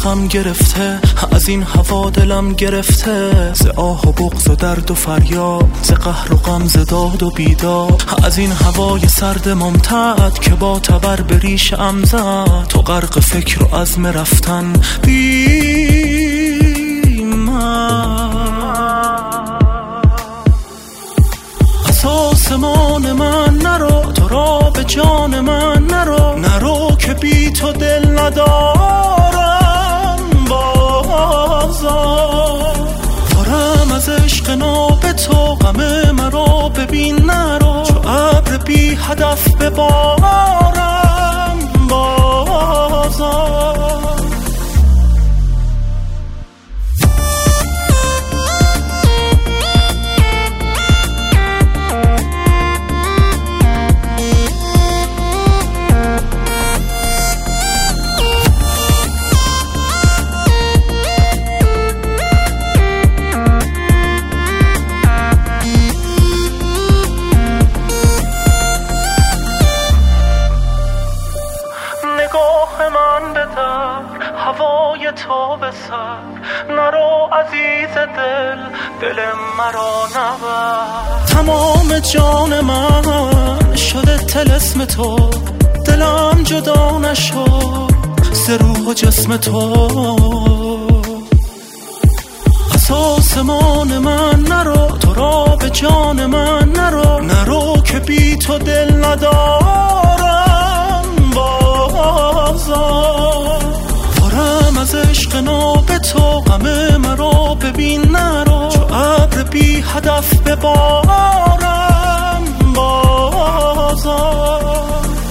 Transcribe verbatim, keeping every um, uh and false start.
غم گرفته، از این هوا دلم گرفته، ز آه و بغض و درد و فریاد، ز قهر و غم، ز داد و بیداد، از این هوای سرد ممتد که با تبر به ریشم زد. تو غرق فکر و عزم رفتن بی من، از آسمان من نرو، تو را به جان من نرو، نرو که بی تو دل ندارم بازار. دارم از عشق ناب تو غم مرا ببین نرو، چو ابر بی هدف ببارم بازار. هوای تو به سر نرو عزیز دل، دل مرا نبر. تمام جان من شده طلسم تو، دلم جدا نشد ز روح و جسم تو. از آسمان من نرو، تو را به جان من نرو، نرو که بی تو دل ندارم بازار. دارم از عشق ناب تو غم مرا ببین نرو، چو ابر بی هدف ببارم بازار.